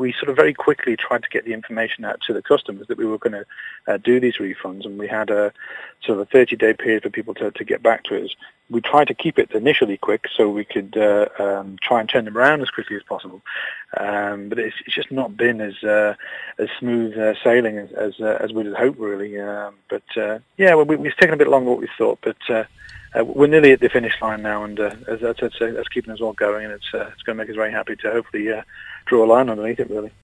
we sort of very quickly tried to get the information out to the customers that we were going to do these refunds, and we had a sort of a 30-day period for people to get back to us. We tried to keep it initially quick so we could try and turn them around as quickly as possible, but it's just not been as smooth sailing as we'd hoped, really. It's taken a bit longer than what we thought, but we're nearly at the finish line now, and as I said, that's keeping us all going, and it's going to make us very happy to hopefully draw a line underneath it, really.